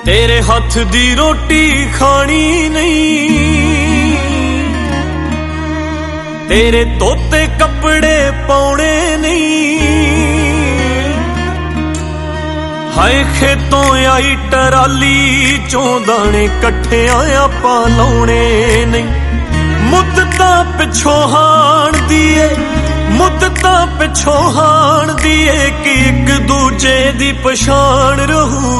तेरे हथ दी रोटी खानी नहीं, तेरे तोते कपड़े पाउणे नहीं। हाय खेतों आई टराली चों दाने कट्ठे आपां लाउणे नहीं। मुद्दतां पिछों हाण दिए, मुद्दतां पिछों हाण दिए कि एक दूजे दी पछाण रहू।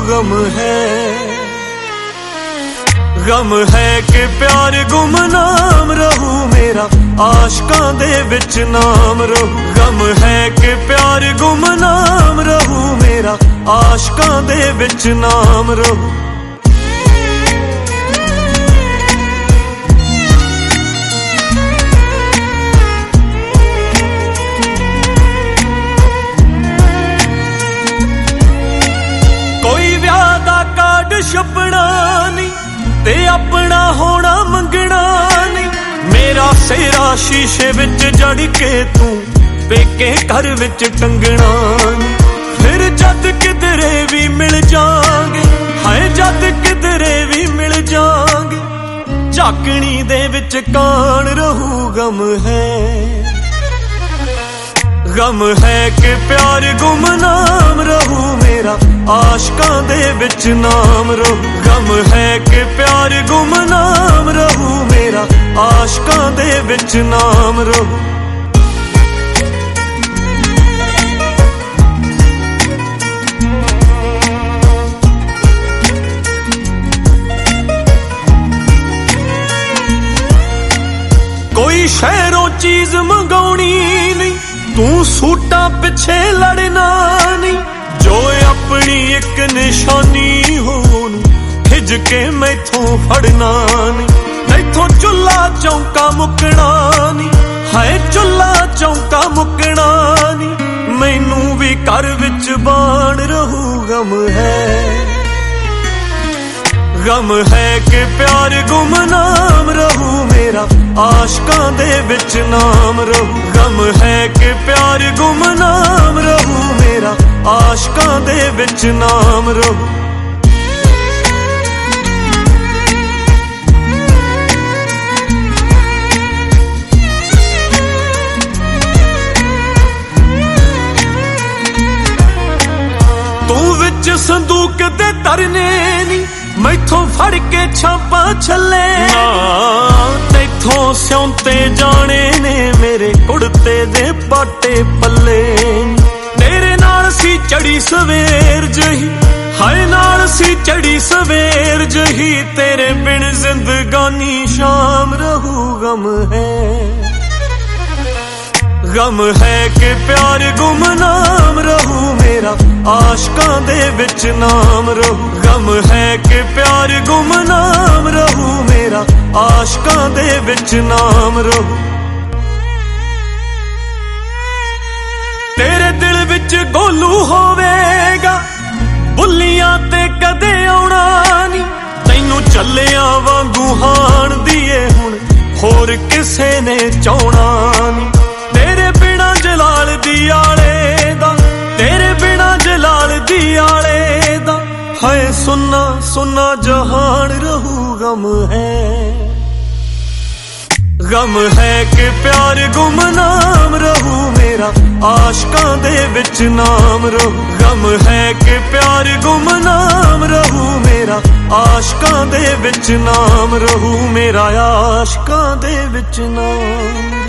गम है कि प्यार गुमनाम रहू मेरा, आशकां दे विच नाम रहू। गम है कि प्यार गुमनाम रहू मेरा, आशकां दे विच नाम रहू। छपना नहीं ते अपना होना मंगना नहीं। मेरा सेरा शीशे विच जड़ के तू पेके घर विच टंगना नहीं। फिर जद किधरे भी मिल जांगे, हाय जद किधरे भी मिल जांगे, झाकनी दे विच कान रहू। गम है कि प्यार गुमनाम रहू मेरा, आशकां दे विच नाम रहू। गम है कि प्यार गुमनाम रहू मेरा, आशकां दे विच नाम रहू। कोई शहरों चीज मंगाउणी नहीं, तू सूटां पिछे लड़ना नहीं। जो अपनी एक निशानी होन खिज के मैथों फड़ना नहीं। मैथों चुल्ला चौंका मुकना नहीं, हाय चुल्ला चौंका मुकना नहीं। मैनू भी घर विच बाण रहू। गम है कि प्यार गुमनाम रहू मेरा, आशकां दे विच नाम रहू। गम है कि प्यार गुमनाम रहू मेरा, आशकां दे विच नाम रहू। तू विच संदूक दे तरने नी, मैथों फड़ के छापा छले। तैथों स्योंते जाने ने मेरे कुड़ते दे पाटे पल्ले। तेरे नाल सी चढ़ी सवेर जही, हाय नाल सी चढ़ी सवेर जही। तेरे बिन जिंदगानी शाम रहू। गम है कि प्यार गुमनाम रहू मेरा, आशकां दे विच नाम रहू। गम है कि प्यार गुमनाम रहू मेरा, आशकां दे विच नाम रहू। तेरे दिल विच गोलू होवेगा, बुल्लियां ते कदे आउणा नहीं। तैनू चलिया वांगू हाण दिए हुण होर किसे ने चाहना नहीं। तेरे बिना जलाल दी आले दा, तेरे बिना जलाल दी आले दा, हाय सुन्ना सुन्ना जहान रहू। गम है कि प्यार गुमनाम रहू मेरा, आशकां दे विच नाम रहू। गम है कि प्यार गुमनाम रहू मेरा, आशकां दे विच नाम रहू मेरा, आशकां दे विच नाम।